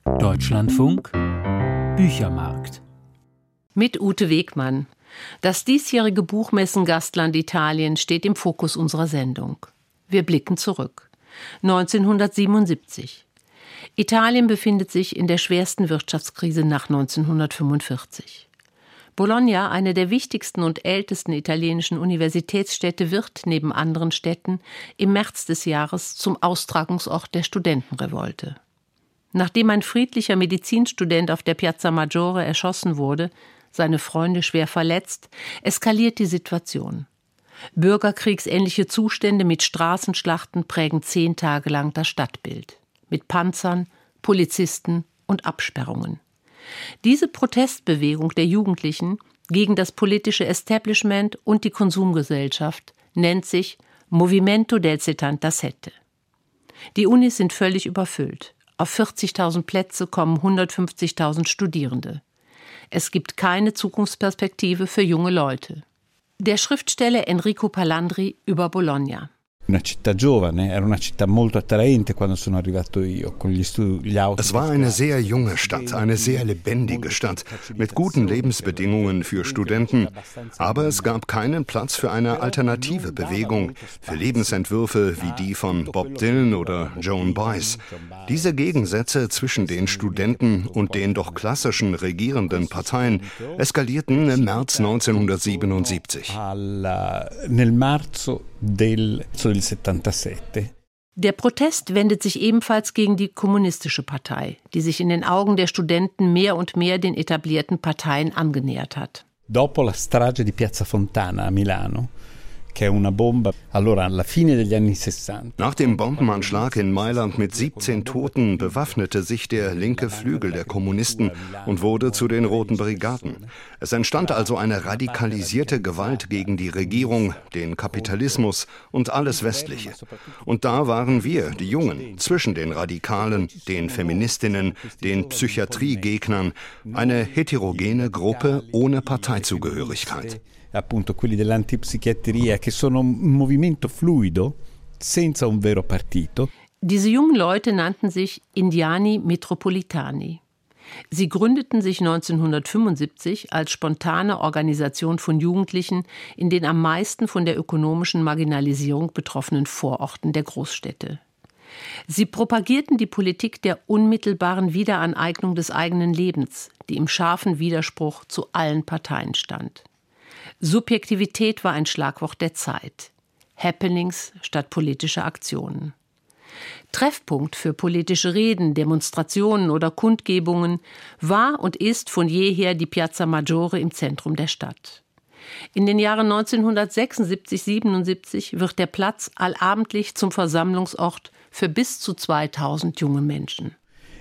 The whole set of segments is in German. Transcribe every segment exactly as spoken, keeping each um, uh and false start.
Deutschlandfunk Büchermarkt. Mit Ute Wegmann. Das diesjährige Buchmessen-Gastland Italien steht im Fokus unserer Sendung. Wir blicken zurück. neunzehnhundertsiebenundsiebzig. Italien befindet sich in der schwersten Wirtschaftskrise nach neunzehnhundertfünfundvierzig. Bologna, eine der wichtigsten und ältesten italienischen Universitätsstädte, wird neben anderen Städten im März des Jahres zum Austragungsort der Studentenrevolte. Nachdem ein friedlicher Medizinstudent auf der Piazza Maggiore erschossen wurde, seine Freunde schwer verletzt, eskaliert die Situation. Bürgerkriegsähnliche Zustände mit Straßenschlachten prägen zehn Tage lang das Stadtbild. Mit Panzern, Polizisten und Absperrungen. Diese Protestbewegung der Jugendlichen gegen das politische Establishment und die Konsumgesellschaft nennt sich Movimento del settantasette. Die Unis sind völlig überfüllt. Auf vierzigtausend Plätze kommen hundertfünfzigtausend Studierende. Es gibt keine Zukunftsperspektive für junge Leute. Der Schriftsteller Enrico Palandri über Bologna. Una città giovane, era una città molto attraente quando sono arrivato io con gli studi, gli autos. Es war eine sehr junge Stadt, eine sehr lebendige Stadt mit guten Lebensbedingungen für Studenten, aber es gab keinen Platz für eine alternative Bewegung, für Lebensentwürfe wie die von Bob Dylan oder Joan Baez. Diese Gegensätze zwischen den Studenten und den doch klassischen regierenden Parteien eskalierten im März neunzehnhundertsiebenundsiebzig. Alla, nel marzo del settantasette. Der Protest wendet sich ebenfalls gegen die kommunistische Partei, die sich in den Augen der Studenten mehr und mehr den etablierten Parteien angenähert hat. Dopo la strage di Piazza Fontana a Milano, che è una bomba, allora alla fine degli anni sessanta. Nach dem Bombenanschlag in Mailand mit siebzehn Toten bewaffnete sich der linke Flügel der Kommunisten und wurde zu den Roten Brigaden. Es entstand also eine radikalisierte Gewalt gegen die Regierung, den Kapitalismus und alles Westliche. Und da waren wir, die Jungen, zwischen den Radikalen, den Feministinnen, den Psychiatriegegnern, eine heterogene Gruppe ohne Parteizugehörigkeit. Appunto quelli dell'antipsichiatria, che sono un movimento fluido, senza un vero partito. Diese jungen Leute nannten sich Indiani Metropolitani. Sie gründeten sich neunzehnhundertfünfundsiebzig als spontane Organisation von Jugendlichen in den am meisten von der ökonomischen Marginalisierung betroffenen Vororten der Großstädte. Sie propagierten die Politik der unmittelbaren Wiederaneignung des eigenen Lebens, die im scharfen Widerspruch zu allen Parteien stand. Subjektivität war ein Schlagwort der Zeit. Happenings statt politischer Aktionen. Treffpunkt für politische Reden, Demonstrationen oder Kundgebungen war und ist von jeher die Piazza Maggiore im Zentrum der Stadt. In den Jahren neunzehnhundertsechsundsiebzig siebenundsiebzig wird der Platz allabendlich zum Versammlungsort für bis zu zweitausend junge Menschen.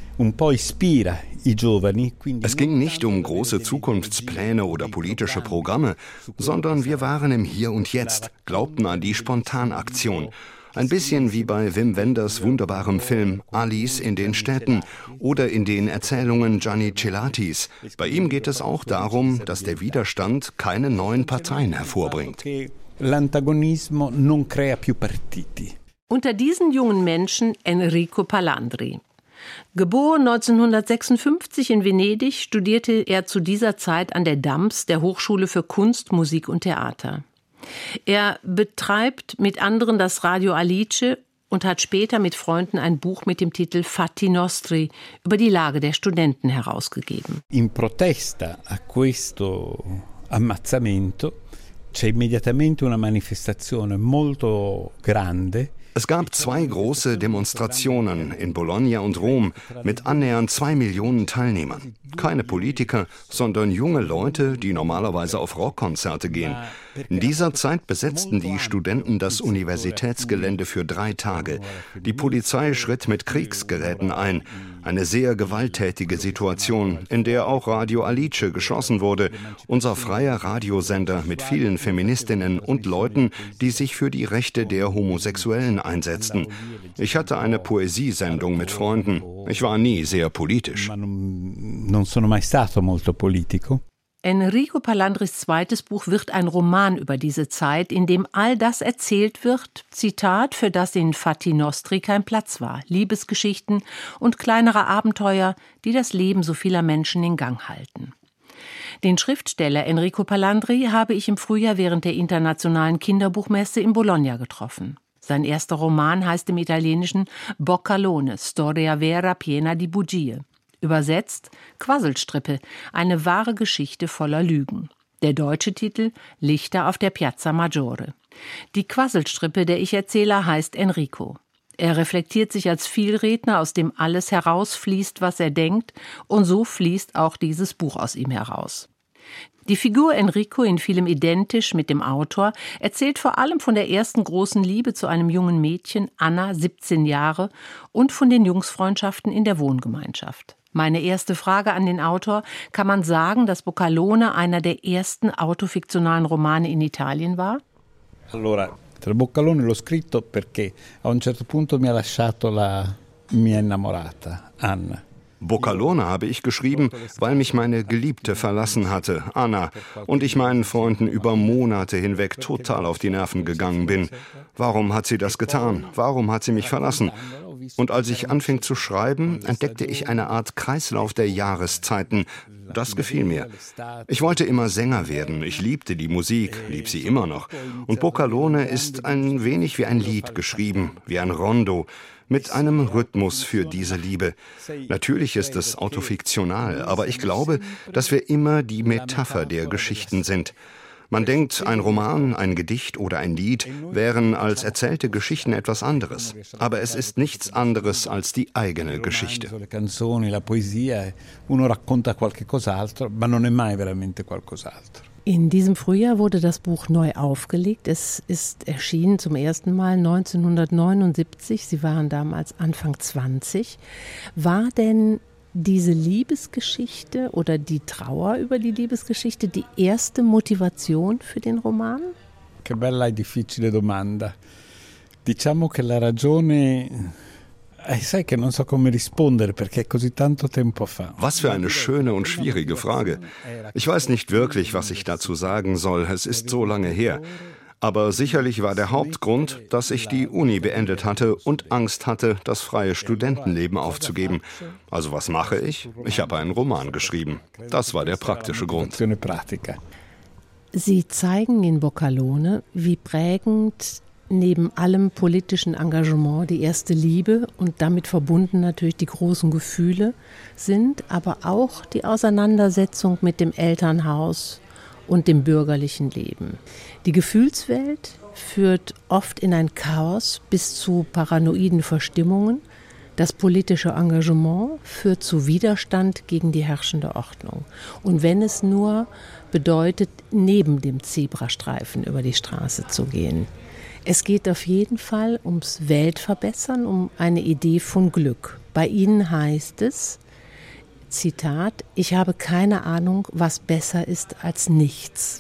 Es ging nicht um große Zukunftspläne oder politische Programme, sondern wir waren im Hier und Jetzt, glaubten an die Spontanaktion. Ein bisschen wie bei Wim Wenders wunderbarem Film Alice in den Städten oder in den Erzählungen Gianni Celatis. Bei ihm geht es auch darum, dass der Widerstand keine neuen Parteien hervorbringt. L'antagonismo non crea più partiti. Unter diesen jungen Menschen Enrico Palandri. Geboren neunzehnhundertsechsundfünfzig in Venedig, studierte er zu dieser Zeit an der D A M S, der Hochschule für Kunst, Musik und Theater. Er betreibt mit anderen das Radio Alice und hat später mit Freunden ein Buch mit dem Titel Fatti Nostri über die Lage der Studenten herausgegeben. In protesta a questo ammazzamento c'è immediatamente una manifestazione molto grande. Es gab zwei große Demonstrationen in Bologna und Rom mit annähernd zwei Millionen Teilnehmern. Keine Politiker, sondern junge Leute, die normalerweise auf Rockkonzerte gehen. In dieser Zeit besetzten die Studenten das Universitätsgelände für drei Tage. Die Polizei schritt mit Kriegsgeräten ein. Eine sehr gewalttätige Situation, in der auch Radio Alice geschlossen wurde. Unser freier Radiosender mit vielen Feministinnen und Leuten, die sich für die Rechte der Homosexuellen einsetzten. Ich hatte eine Poesiesendung mit Freunden. Ich war nie sehr politisch. Non sono mai stato molto politico. Enrico Palandris zweites Buch wird ein Roman über diese Zeit, in dem all das erzählt wird, Zitat, für das in Fatti Nostri kein Platz war, Liebesgeschichten und kleinere Abenteuer, die das Leben so vieler Menschen in Gang halten. Den Schriftsteller Enrico Palandri habe ich im Frühjahr während der internationalen Kinderbuchmesse in Bologna getroffen. Sein erster Roman heißt im Italienischen Boccalone, Storia vera piena di bugie. Übersetzt Quasselstrippe, eine wahre Geschichte voller Lügen. Der deutsche Titel Lichter auf der Piazza Maggiore. Die Quasselstrippe, der Ich-Erzähler, heißt Enrico. Er reflektiert sich als Vielredner, aus dem alles herausfließt, was er denkt, und so fließt auch dieses Buch aus ihm heraus. Die Figur Enrico, in vielem identisch mit dem Autor, erzählt vor allem von der ersten großen Liebe zu einem jungen Mädchen, Anna, siebzehn Jahre, und von den Jungsfreundschaften in der Wohngemeinschaft. Meine erste Frage an den Autor: Kann man sagen, dass Boccalone einer der ersten autofiktionalen Romane in Italien war? Allora, tra Boccalone l'ho scritto perché a un certo punto mi ha lasciato la mia innamorata, Anna. Boccalone habe ich geschrieben, weil mich meine Geliebte verlassen hatte, Anna, und ich meinen Freunden über Monate hinweg total auf die Nerven gegangen bin. Warum hat sie das getan? Warum hat sie mich verlassen? Und als ich anfing zu schreiben, entdeckte ich eine Art Kreislauf der Jahreszeiten. Das gefiel mir. Ich wollte immer Sänger werden. Ich liebte die Musik, lieb sie immer noch. Und Boccalone ist ein wenig wie ein Lied geschrieben, wie ein Rondo, mit einem Rhythmus für diese Liebe. Natürlich ist es autofiktional, aber ich glaube, dass wir immer die Metapher der Geschichten sind. Man denkt, ein Roman, ein Gedicht oder ein Lied wären als erzählte Geschichten etwas anderes. Aber es ist nichts anderes als die eigene Geschichte. Le canzoni, la poesia, uno racconta qualche cos'altro, ma non è mai veramente qualcos'altro. In diesem Frühjahr wurde das Buch neu aufgelegt. Es ist erschienen zum ersten Mal neunzehnhundertneunundsiebzig. Sie waren damals Anfang zwanzig. War denn diese Liebesgeschichte oder die Trauer über die Liebesgeschichte die erste Motivation für den Roman? Che bella e difficile domanda. Diciamo che la ragione... Sai che non so come rispondere perché è così tanto tempo fa. Was für eine schöne und schwierige Frage. Ich weiß nicht wirklich, was ich dazu sagen soll. Es ist so lange her. Aber sicherlich war der Hauptgrund, dass ich die Uni beendet hatte und Angst hatte, das freie Studentenleben aufzugeben. Also was mache ich? Ich habe einen Roman geschrieben. Das war der praktische Grund. Sie zeigen in Boccalone, wie prägend neben allem politischen Engagement die erste Liebe und damit verbunden natürlich die großen Gefühle sind, aber auch die Auseinandersetzung mit dem Elternhaus und dem bürgerlichen Leben. Die Gefühlswelt führt oft in ein Chaos bis zu paranoiden Verstimmungen. Das politische Engagement führt zu Widerstand gegen die herrschende Ordnung. Und wenn es nur bedeutet, neben dem Zebrastreifen über die Straße zu gehen. Es geht auf jeden Fall ums Weltverbessern, um eine Idee von Glück. Bei Ihnen heißt es, Zitat, ich habe keine Ahnung, was besser ist als nichts.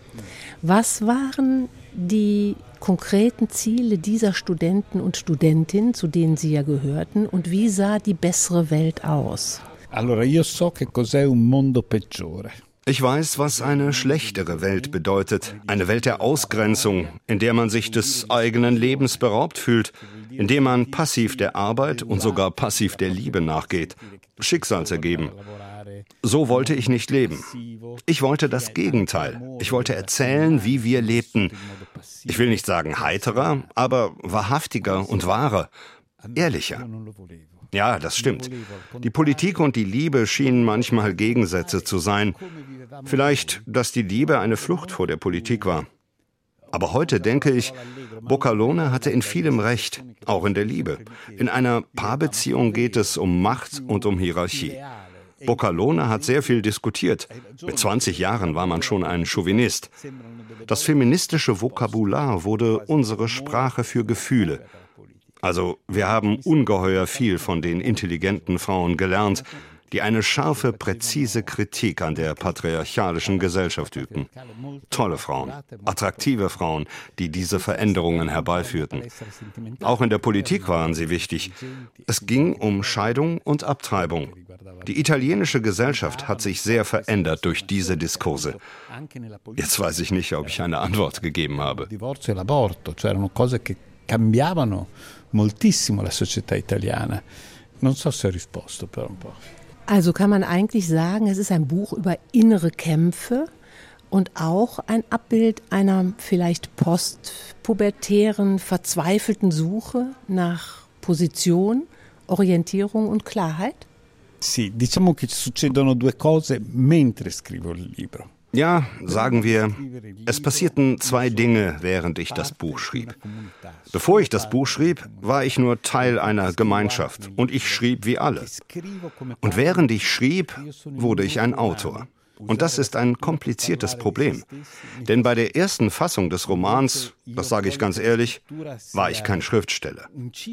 Was waren die konkreten Ziele dieser Studenten und Studentinnen, zu denen Sie ja gehörten, und wie sah die bessere Welt aus? Allora, io so che cos'è un mondo peggiore. Ich weiß, was eine schlechtere Welt bedeutet. Eine Welt der Ausgrenzung, in der man sich des eigenen Lebens beraubt fühlt, in der man passiv der Arbeit und sogar passiv der Liebe nachgeht. Schicksalsergeben. So wollte ich nicht leben. Ich wollte das Gegenteil. Ich wollte erzählen, wie wir lebten. Ich will nicht sagen heiterer, aber wahrhaftiger und wahrer, ehrlicher. Ja, das stimmt. Die Politik und die Liebe schienen manchmal Gegensätze zu sein. Vielleicht, dass die Liebe eine Flucht vor der Politik war. Aber heute denke ich, Boccalone hatte in vielem recht, auch in der Liebe. In einer Paarbeziehung geht es um Macht und um Hierarchie. Boccalone hat sehr viel diskutiert. Mit zwanzig Jahren war man schon ein Chauvinist. Das feministische Vokabular wurde unsere Sprache für Gefühle. Also wir haben ungeheuer viel von den intelligenten Frauen gelernt, die eine scharfe, präzise Kritik an der patriarchalischen Gesellschaft übten. Tolle Frauen, attraktive Frauen, die diese Veränderungen herbeiführten. Auch in der Politik waren sie wichtig. Es ging um Scheidung und Abtreibung. Die italienische Gesellschaft hat sich sehr verändert durch diese Diskurse. Jetzt weiß ich nicht, ob ich eine Antwort gegeben habe. Divorzio e l'aborto, cioè erano cose che cambiavano moltissimo la società italiana. Non so se ho risposto, però un po'. Also kann man eigentlich sagen, es ist ein Buch über innere Kämpfe und auch ein Abbild einer vielleicht postpubertären, verzweifelten Suche nach Position, Orientierung und Klarheit? Sì, diciamo che succedono due cose mentre scrivo il libro. Ja, sagen wir, es passierten zwei Dinge, während ich das Buch schrieb. Bevor ich das Buch schrieb, war ich nur Teil einer Gemeinschaft und ich schrieb wie alle. Und während ich schrieb, wurde ich ein Autor. Und das ist ein kompliziertes Problem. Denn bei der ersten Fassung des Romans, das sage ich ganz ehrlich, war ich kein Schriftsteller.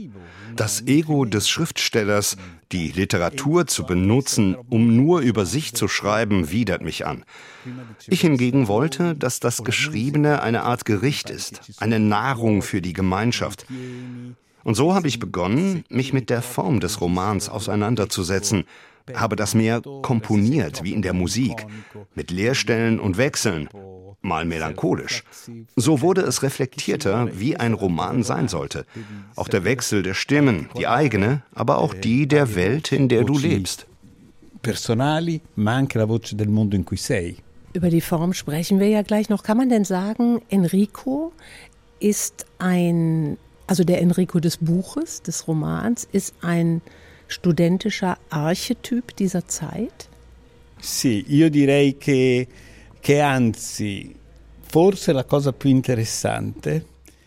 Das Ego des Schriftstellers, die Literatur zu benutzen, um nur über sich zu schreiben, widert mich an. Ich hingegen wollte, dass das Geschriebene eine Art Gericht ist, eine Nahrung für die Gemeinschaft. Und so habe ich begonnen, mich mit der Form des Romans auseinanderzusetzen, habe das mehr komponiert, wie in der Musik, mit Leerstellen und Wechseln, mal melancholisch. So wurde es reflektierter, wie ein Roman sein sollte. Auch der Wechsel der Stimmen, die eigene, aber auch die der Welt, in der du lebst. Personali, ma anche la voce del mondo in cui sei. Über die Form sprechen wir ja gleich noch. Kann man denn sagen, Enrico ist ein, also der Enrico des Buches, des Romans, ist ein studentischer Archetyp dieser Zeit? Sì, io direi che, che anzi, forse la cosa più interessante.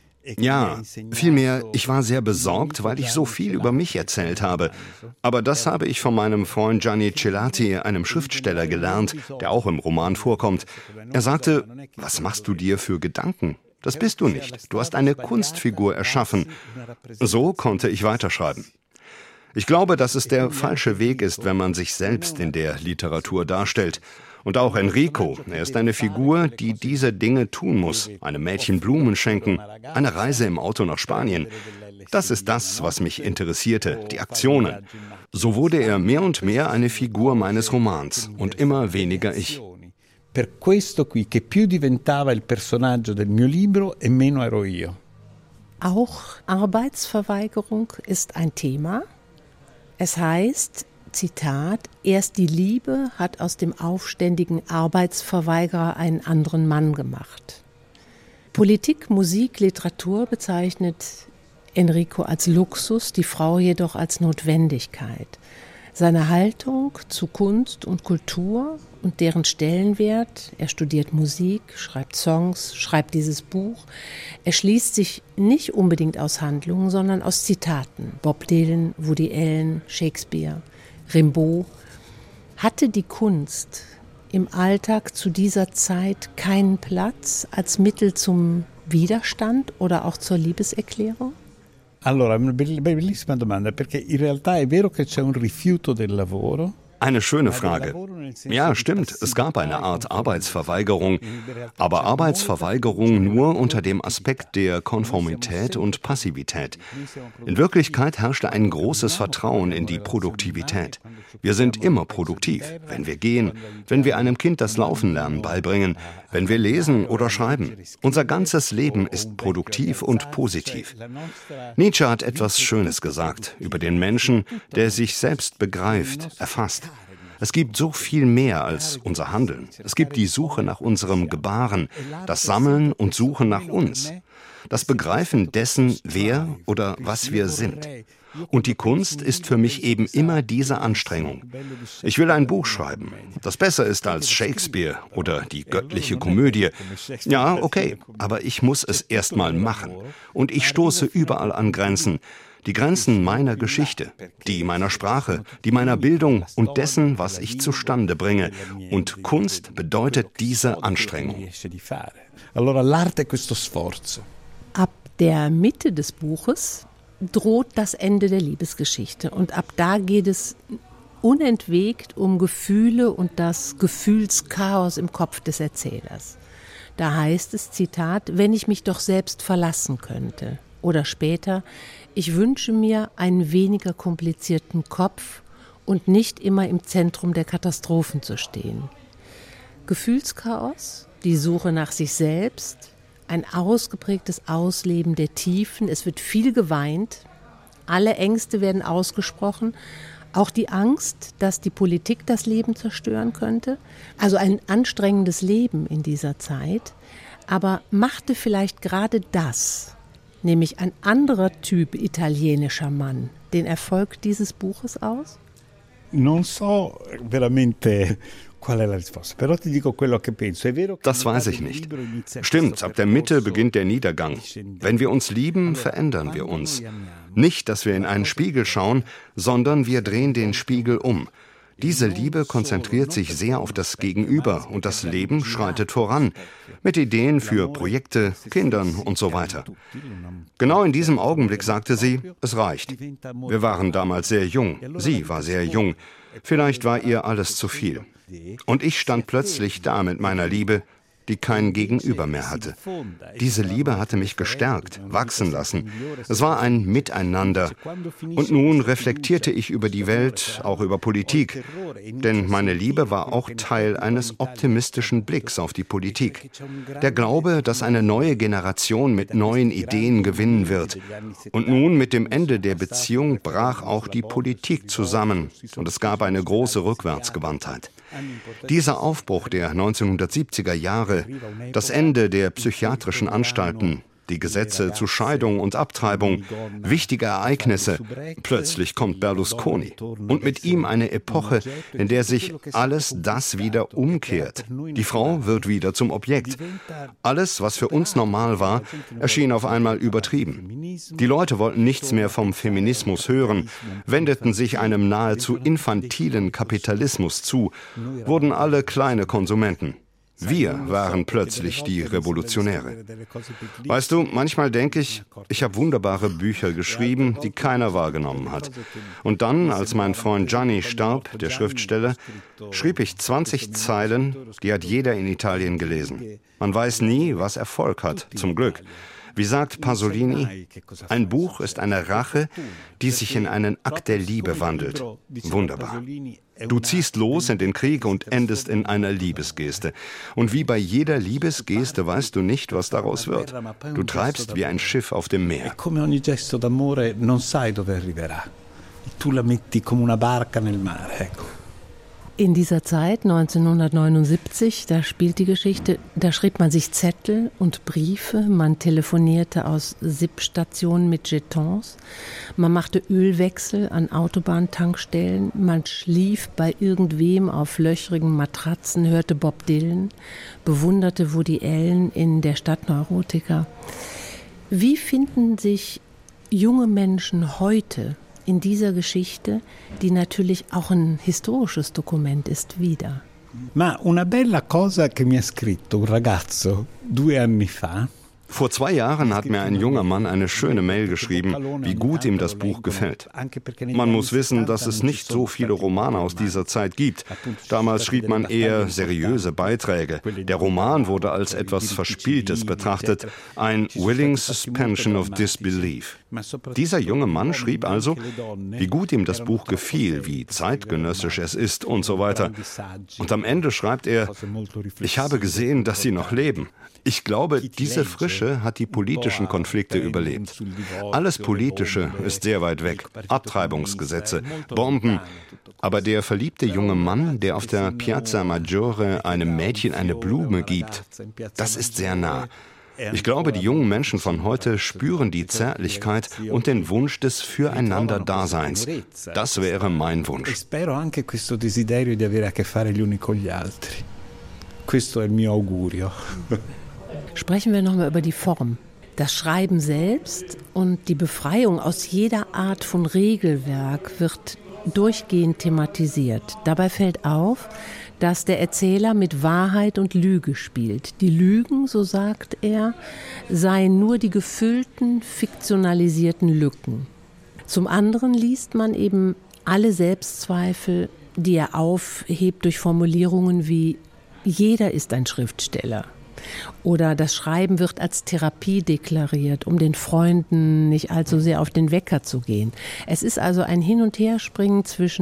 Ja, vielmehr, ich war sehr besorgt, weil ich so viel über mich erzählt habe. Aber das habe ich von meinem Freund Gianni Celati, einem Schriftsteller, gelernt, der auch im Roman vorkommt. Er sagte, was machst du dir für Gedanken? Das bist du nicht. Du hast eine Kunstfigur erschaffen. So konnte ich weiterschreiben. Ich glaube, dass es der falsche Weg ist, wenn man sich selbst in der Literatur darstellt. Und auch Enrico, er ist eine Figur, die diese Dinge tun muss. Einem Mädchen Blumen schenken, eine Reise im Auto nach Spanien. Das ist das, was mich interessierte, die Aktionen. So wurde er mehr und mehr eine Figur meines Romans und immer weniger ich. Per questo qui, che più diventava il personaggio del mio libro e meno ero io. Auch Arbeitsverweigerung ist ein Thema. Es heißt, Zitat, erst die Liebe hat aus dem aufständigen Arbeitsverweigerer einen anderen Mann gemacht. Politik, Musik, Literatur bezeichnet Enrico als Luxus, die Frau jedoch als Notwendigkeit. Seine Haltung zu Kunst und Kultur und deren Stellenwert, er studiert Musik, schreibt Songs, schreibt dieses Buch, erschließt sich nicht unbedingt aus Handlungen, sondern aus Zitaten. Bob Dylan, Woody Allen, Shakespeare, Rimbaud. Hatte die Kunst im Alltag zu dieser Zeit keinen Platz als Mittel zum Widerstand oder auch zur Liebeserklärung? Allora, una bellissima domanda, perché in realtà è vero che c'è un rifiuto del lavoro. Eine schöne Frage. Ja, stimmt, es gab eine Art Arbeitsverweigerung, aber Arbeitsverweigerung nur unter dem Aspekt der Konformität und Passivität. In Wirklichkeit herrschte ein großes Vertrauen in die Produktivität. Wir sind immer produktiv, wenn wir gehen, wenn wir einem Kind das Laufenlernen beibringen, wenn wir lesen oder schreiben. Unser ganzes Leben ist produktiv und positiv. Nietzsche hat etwas Schönes gesagt über den Menschen, der sich selbst begreift, erfasst. Es gibt so viel mehr als unser Handeln. Es gibt die Suche nach unserem Gebaren, das Sammeln und Suchen nach uns, das Begreifen dessen, wer oder was wir sind. Und die Kunst ist für mich eben immer diese Anstrengung. Ich will ein Buch schreiben, das besser ist als Shakespeare oder die göttliche Komödie. Ja, okay, aber ich muss es erst mal machen. Und ich stoße überall an Grenzen. Die Grenzen meiner Geschichte, die meiner Sprache, die meiner Bildung und dessen, was ich zustande bringe. Und Kunst bedeutet diese Anstrengung. Allora l'arte è questo sforzo. Ab der Mitte des Buches droht das Ende der Liebesgeschichte. Und ab da geht es unentwegt um Gefühle und das Gefühlschaos im Kopf des Erzählers. Da heißt es, Zitat, wenn ich mich doch selbst verlassen könnte. Oder später, ich wünsche mir einen weniger komplizierten Kopf und nicht immer im Zentrum der Katastrophen zu stehen. Gefühlschaos, die Suche nach sich selbst, ein ausgeprägtes Ausleben der Tiefen, es wird viel geweint, alle Ängste werden ausgesprochen, auch die Angst, dass die Politik das Leben zerstören könnte. Also ein anstrengendes Leben in dieser Zeit. Aber machte vielleicht gerade das, nämlich ein anderer Typ italienischer Mann, den Erfolg dieses Buches aus? Non so veramente Das weiß ich nicht. Stimmt, ab der Mitte beginnt der Niedergang. Wenn wir uns lieben, verändern wir uns. Nicht, dass wir in einen Spiegel schauen, sondern wir drehen den Spiegel um. Diese Liebe konzentriert sich sehr auf das Gegenüber und das Leben schreitet voran. Mit Ideen für Projekte, Kindern und so weiter. Genau in diesem Augenblick sagte sie, es reicht. Wir waren damals sehr jung. Sie war sehr jung. Vielleicht war ihr alles zu viel. Und ich stand plötzlich da mit meiner Liebe, die kein Gegenüber mehr hatte. Diese Liebe hatte mich gestärkt, wachsen lassen. Es war ein Miteinander. Und nun reflektierte ich über die Welt, auch über Politik. Denn meine Liebe war auch Teil eines optimistischen Blicks auf die Politik. Der Glaube, dass eine neue Generation mit neuen Ideen gewinnen wird. Und nun mit dem Ende der Beziehung brach auch die Politik zusammen. Und es gab eine große Rückwärtsgewandtheit. Dieser Aufbruch der neunzehnhundertsiebziger Jahre, das Ende der psychiatrischen Anstalten, die Gesetze zu Scheidung und Abtreibung, wichtige Ereignisse. Plötzlich kommt Berlusconi und mit ihm eine Epoche, in der sich alles das wieder umkehrt. Die Frau wird wieder zum Objekt. Alles, was für uns normal war, erschien auf einmal übertrieben. Die Leute wollten nichts mehr vom Feminismus hören, wendeten sich einem nahezu infantilen Kapitalismus zu, wurden alle kleine Konsumenten. Wir waren plötzlich die Revolutionäre. Weißt du, manchmal denke ich, ich habe wunderbare Bücher geschrieben, die keiner wahrgenommen hat. Und dann, als mein Freund Gianni starb, der Schriftsteller, schrieb ich zwanzig Zeilen, die hat jeder in Italien gelesen. Man weiß nie, was Erfolg hat, zum Glück. Wie sagt Pasolini, ein Buch ist eine Rache, die sich in einen Akt der Liebe wandelt. Wunderbar. Du ziehst los in den Krieg und endest in einer Liebesgeste. Und wie bei jeder Liebesgeste weißt du nicht, was daraus wird. Du treibst wie ein Schiff auf dem Meer. Come ogni gesto d'amore non sai dove arriverà. Tu la metti come una barca nel mare, ecco. In dieser Zeit, neunzehnhundertneunundsiebzig, da spielt die Geschichte, da schrieb man sich Zettel und Briefe, man telefonierte aus S I P-Stationen mit Jetons, man machte Ölwechsel an Autobahntankstellen, man schlief bei irgendwem auf löchrigen Matratzen, hörte Bob Dylan, bewunderte Woody Allen in Der Stadtneurotiker. Wie finden sich junge Menschen heute in dieser Geschichte, die natürlich auch ein historisches Dokument ist, wieder? Ma una bella cosa che mi ha scritto un ragazzo due anni fa. Vor zwei Jahren hat mir ein junger Mann eine schöne Mail geschrieben, wie gut ihm das Buch gefällt. Man muss wissen, dass es nicht so viele Romane aus dieser Zeit gibt. Damals schrieb man eher seriöse Beiträge. Der Roman wurde als etwas Verspieltes betrachtet, ein willing suspension of disbelief. Dieser junge Mann schrieb also, wie gut ihm das Buch gefiel, wie zeitgenössisch es ist und so weiter. Und am Ende schreibt er, ich habe gesehen, dass sie noch leben. Ich glaube, diese Frische hat die politischen Konflikte überlebt. Alles Politische ist sehr weit weg. Abtreibungsgesetze, Bomben. Aber der verliebte junge Mann, der auf der Piazza Maggiore einem Mädchen eine Blume gibt, das ist sehr nah. Ich glaube, die jungen Menschen von heute spüren die Zärtlichkeit und den Wunsch des Füreinander-Daseins. Das wäre mein Wunsch. Spero anche questo desiderio di avere a che fare gli uni con gli altri. Questo è il mio augurio. Sprechen wir nochmal über die Form. Das Schreiben selbst und die Befreiung aus jeder Art von Regelwerk wird durchgehend thematisiert. Dabei fällt auf, dass der Erzähler mit Wahrheit und Lüge spielt. Die Lügen, so sagt er, seien nur die gefüllten, fiktionalisierten Lücken. Zum anderen liest man eben alle Selbstzweifel, die er aufhebt durch Formulierungen wie jeder ist ein Schriftsteller. Oder das Schreiben wird als Therapie deklariert, um den Freunden nicht allzu sehr auf den Wecker zu gehen. Es ist also ein Hin- und Herspringen zwischen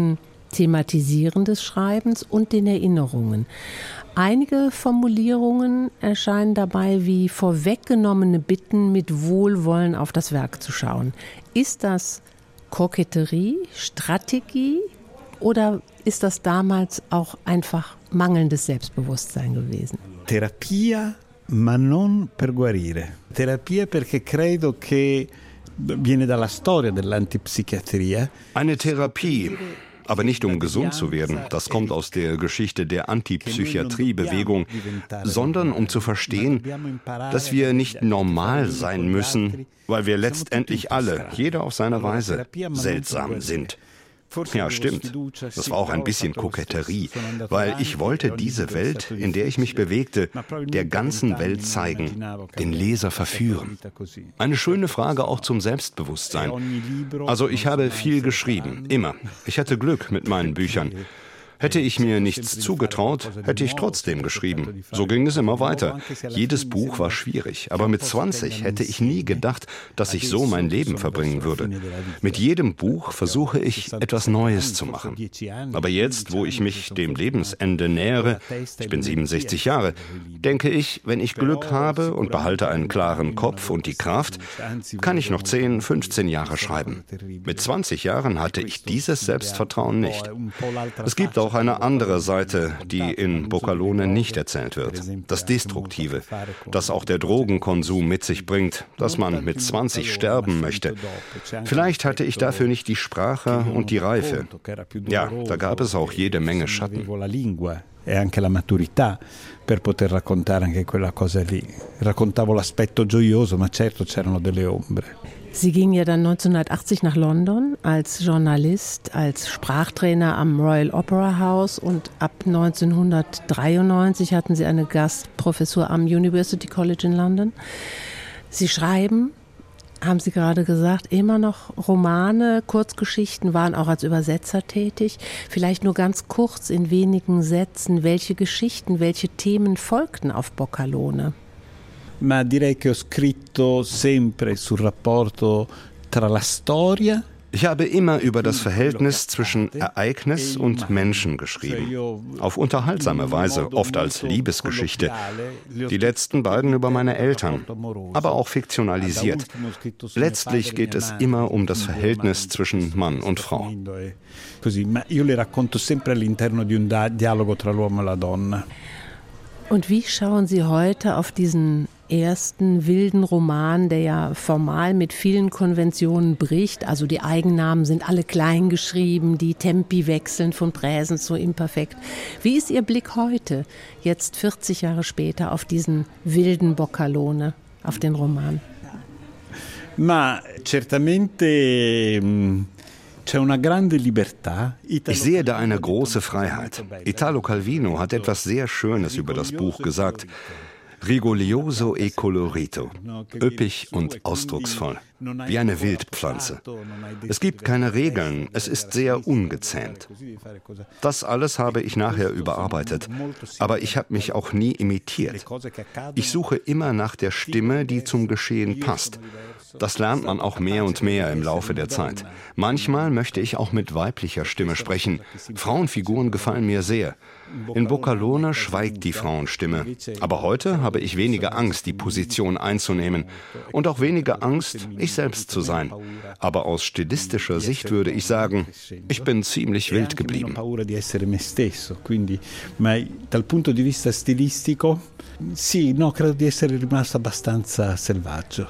Thematisieren des Schreibens und den Erinnerungen. Einige Formulierungen erscheinen dabei wie vorweggenommene Bitten, mit Wohlwollen auf das Werk zu schauen. Ist das Koketterie, Strategie oder ist das damals auch einfach mangelndes Selbstbewusstsein gewesen? Terapia, ma non per guarire. Terapia perché credo che viene dalla storia dell'antipsichiatria. Eine Therapie, aber nicht um gesund zu werden, das kommt aus der Geschichte der Antipsychiatriebewegung, sondern um zu verstehen, dass wir nicht normal sein müssen, weil wir letztendlich alle, jeder auf seine Weise, seltsam sind. Ja, stimmt. Das war auch ein bisschen Koketterie, weil ich wollte diese Welt, in der ich mich bewegte, der ganzen Welt zeigen, den Leser verführen. Eine schöne Frage auch zum Selbstbewusstsein. Also ich habe viel geschrieben, immer. Ich hatte Glück mit meinen Büchern. Hätte ich mir nichts zugetraut, hätte ich trotzdem geschrieben. So ging es immer weiter. Jedes Buch war schwierig, aber mit zwanzig hätte ich nie gedacht, dass ich so mein Leben verbringen würde. Mit jedem Buch versuche ich, etwas Neues zu machen. Aber jetzt, wo ich mich dem Lebensende nähere, ich bin siebenundsechzig Jahre, denke ich, wenn ich Glück habe und behalte einen klaren Kopf und die Kraft, kann ich noch zehn, fünfzehn Jahre schreiben. Mit zwanzig Jahren hatte ich dieses Selbstvertrauen nicht. Es gibt auch eine andere Seite, die in Boccalone nicht erzählt wird. Das Destruktive, das auch der Drogenkonsum mit sich bringt, dass man mit zwanzig sterben möchte. Vielleicht hatte ich dafür nicht die Sprache und die Reife. Ja, da gab es auch jede Menge Schatten. E anche la maturità per poter raccontare anche quella cosa lì. Raccontavo l'aspetto gioioso, ma certo c'erano delle ombre. Sie ging ja dann neunzehnhundertachtzig nach London als Journalist, als Sprachtrainer am Royal Opera House und ab neunzehnhundertdreiundneunzig hatten Sie eine Gastprofessur am University College in London. Sie schreiben, haben Sie gerade gesagt, immer noch Romane, Kurzgeschichten, waren auch als Übersetzer tätig. Vielleicht nur ganz kurz in wenigen Sätzen, welche Geschichten, welche Themen folgten auf Boccalone? Ma direi che ho scritto sempre sul rapporto tra la storia. Ich habe immer über das Verhältnis zwischen Ereignis und Menschen geschrieben. Auf unterhaltsame Weise, oft als Liebesgeschichte. Die letzten beiden über meine Eltern, aber auch fiktionalisiert. Letztlich geht es immer um das Verhältnis zwischen Mann und Frau. Io le racconto sempre all'interno di un dialogo tra l'uomo e la donna. Und wie schauen Sie heute auf diesen ersten wilden Roman, der ja formal mit vielen Konventionen bricht? Also die Eigennamen sind alle klein geschrieben, die Tempi wechseln von Präsens zu imperfekt. Wie ist Ihr Blick heute, jetzt vierzig Jahre später, auf diesen wilden Boccalone, auf den Roman? Ma certamente Ich sehe da eine große Freiheit. Italo Calvino hat etwas sehr Schönes über das Buch gesagt. Rigoglioso e colorito, üppig und ausdrucksvoll, wie eine Wildpflanze. Es gibt keine Regeln, es ist sehr ungezähmt. Das alles habe ich nachher überarbeitet, aber ich habe mich auch nie imitiert. Ich suche immer nach der Stimme, die zum Geschehen passt. Das lernt man auch mehr und mehr im Laufe der Zeit. Manchmal möchte ich auch mit weiblicher Stimme sprechen. Frauenfiguren gefallen mir sehr. In Boccalone schweigt die Frauenstimme. Aber heute habe ich weniger Angst, die Position einzunehmen. Und auch weniger Angst, ich selbst zu sein. Aber aus stilistischer Sicht würde ich sagen, ich bin ziemlich wild geblieben. Dal punto di vista stilistico, sì, no, credo di essere rimasto abbastanza selvaggio.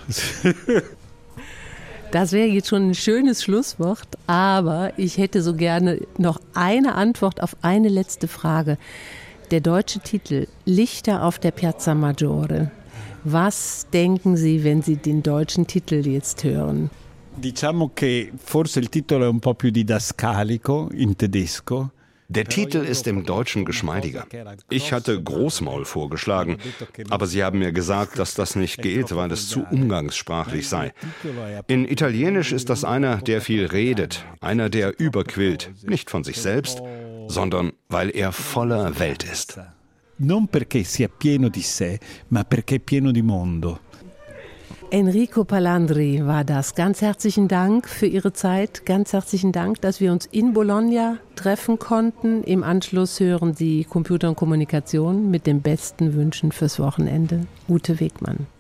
Das wäre jetzt schon ein schönes Schlusswort, aber ich hätte so gerne noch eine Antwort auf eine letzte Frage. Der deutsche Titel Lichter auf der Piazza Maggiore. Was denken Sie, wenn Sie den deutschen Titel jetzt hören? Diciamo che forse il titolo è un po' più didascalico in tedesco. Der Titel ist im Deutschen geschmeidiger. Ich hatte Großmaul vorgeschlagen, aber sie haben mir gesagt, dass das nicht geht, weil es zu umgangssprachlich sei. In Italienisch ist das einer, der viel redet, einer, der überquillt, nicht von sich selbst, sondern weil er voller Welt ist. Non perché sia pieno di sé, ma perché è pieno di mondo. Enrico Palandri war das. Ganz herzlichen Dank für Ihre Zeit. Ganz herzlichen Dank, dass wir uns in Bologna treffen konnten. Im Anschluss hören Sie Computer und Kommunikation mit den besten Wünschen fürs Wochenende. Ute Wegmann.